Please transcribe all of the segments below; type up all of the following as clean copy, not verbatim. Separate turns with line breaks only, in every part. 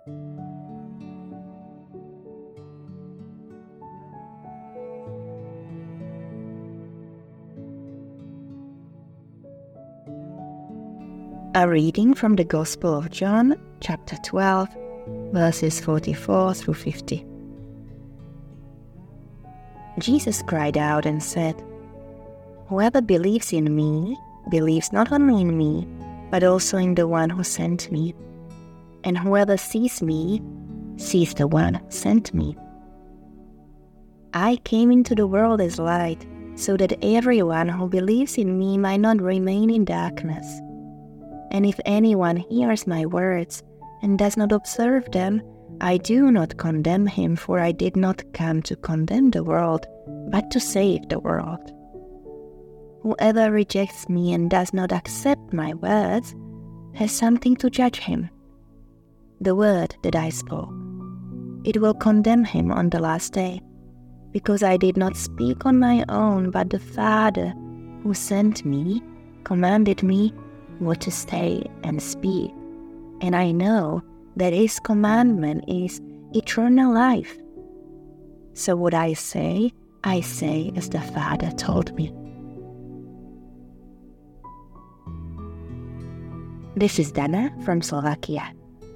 A reading from the Gospel of John, chapter 12, verses 44 through 50. Jesus cried out and said, "Whoever believes in me, believes not only in me, but also in the one who sent me. And whoever sees me, sees the one who sent me. I came into the world as light, so that everyone who believes in me might not remain in darkness. And if anyone hears my words and does not observe them, I do not condemn him, for I did not come to condemn the world, but to save the world. Whoever rejects me and does not accept my words has something to judge him. The word that I spoke, it will condemn him on the last day, because I did not speak on my own, but the Father who sent me commanded me what to say and speak, and I know that his commandment is eternal life. So what I say as the Father told me." This is Dana from Slovakia.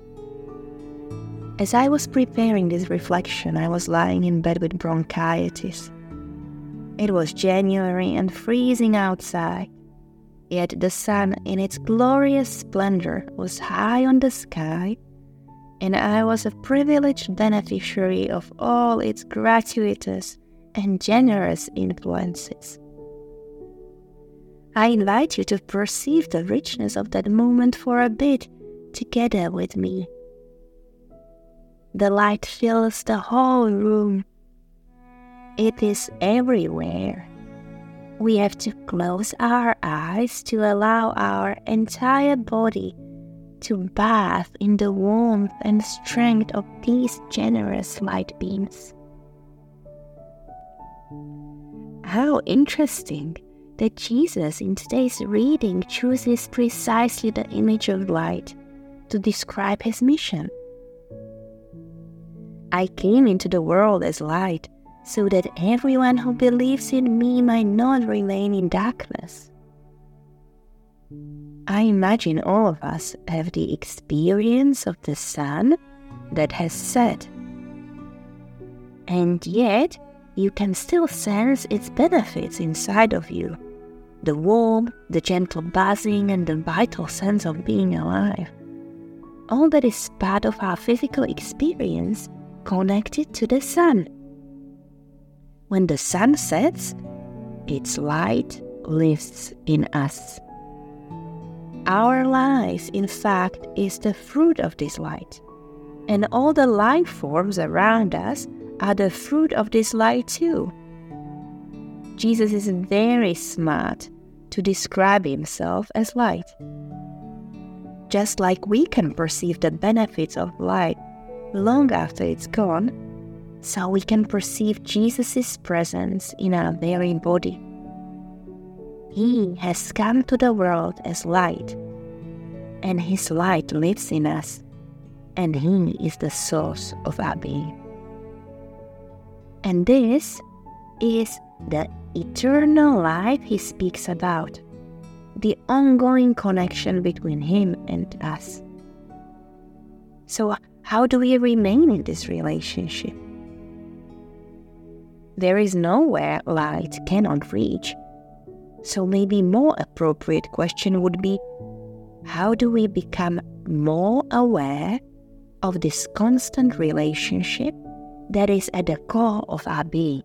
As I was preparing this reflection, I was lying in bed with bronchitis. It was January and freezing outside, yet the sun in its glorious splendor was high on the sky, and I was a privileged beneficiary of all its gratuitous and generous influences. I invite you to perceive the richness of that moment for a bit together with me. The light fills the whole room. It is everywhere. We have to close our eyes to allow our entire body to bath in the warmth and strength of these generous light beams. How interesting that Jesus in today's reading chooses precisely the image of light to describe his mission. I came into the world as light, so that everyone who believes in me might not remain in darkness. I imagine all of us have the experience of the sun that has set, and yet you can still sense its benefits inside of you. The warmth, the gentle buzzing, and the vital sense of being alive. All that is part of our physical experience connected to the sun. When the sun sets, its light lives in us. Our life, in fact, is the fruit of this light, and all the life forms around us are the fruit of this light too. Jesus is very smart to describe himself as light. Just like we can perceive the benefits of light long after it's gone, so we can perceive Jesus' presence in our very body. He has come to the world as light, and his light lives in us, and he is the source of our being. And this is the eternal life he speaks about, the ongoing connection between him and us. So how do we remain in this relationship? There is nowhere light cannot reach. So maybe more appropriate question would be, how do we become more aware of this constant relationship that is at the core of our being?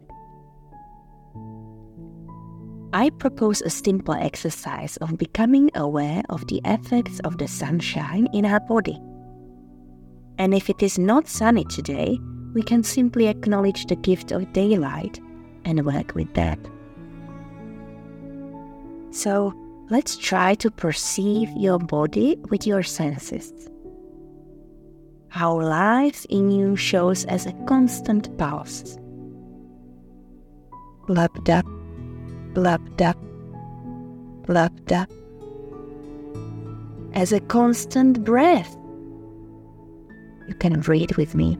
I propose a simple exercise of becoming aware of the effects of the sunshine in our body. And if it is not sunny today, we can simply acknowledge the gift of daylight and work with that. So let's try to perceive your body with your senses. How life in you shows as a constant pulse. Blub-dub, blub-dub, blub-dub. As a constant breath. You can read with me.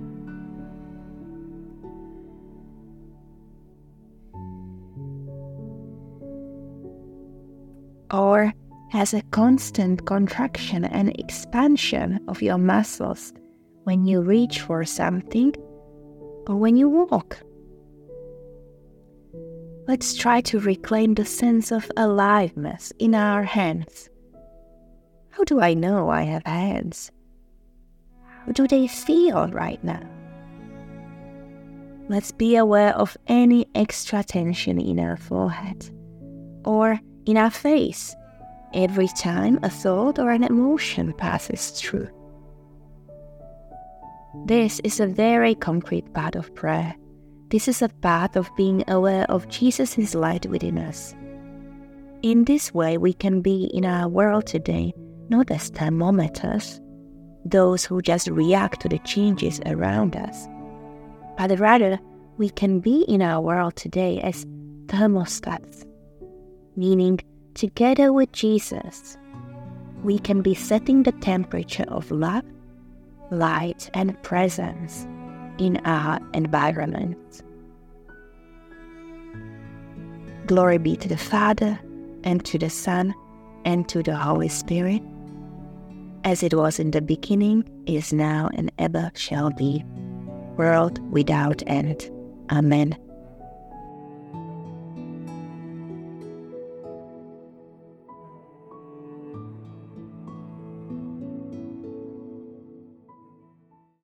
Or has a constant contraction and expansion of your muscles when you reach for something or when you walk. Let's try to reclaim the sense of aliveness in our hands. How do I know I have hands? How do they feel right now? Let's be aware of any extra tension in our forehead or in our face every time a thought or an emotion passes through. This is a very concrete path of prayer. This is a path of being aware of Jesus' light within us. In this way, we can be in our world today not as thermometers, those who just react to the changes around us, but rather we can be in our world today as thermostats, meaning together with Jesus, we can be setting the temperature of love, light, and presence in our environment. Glory be to the Father, and to the Son, and to the Holy Spirit, as it was in the beginning, is now, and ever shall be, world without end. Amen.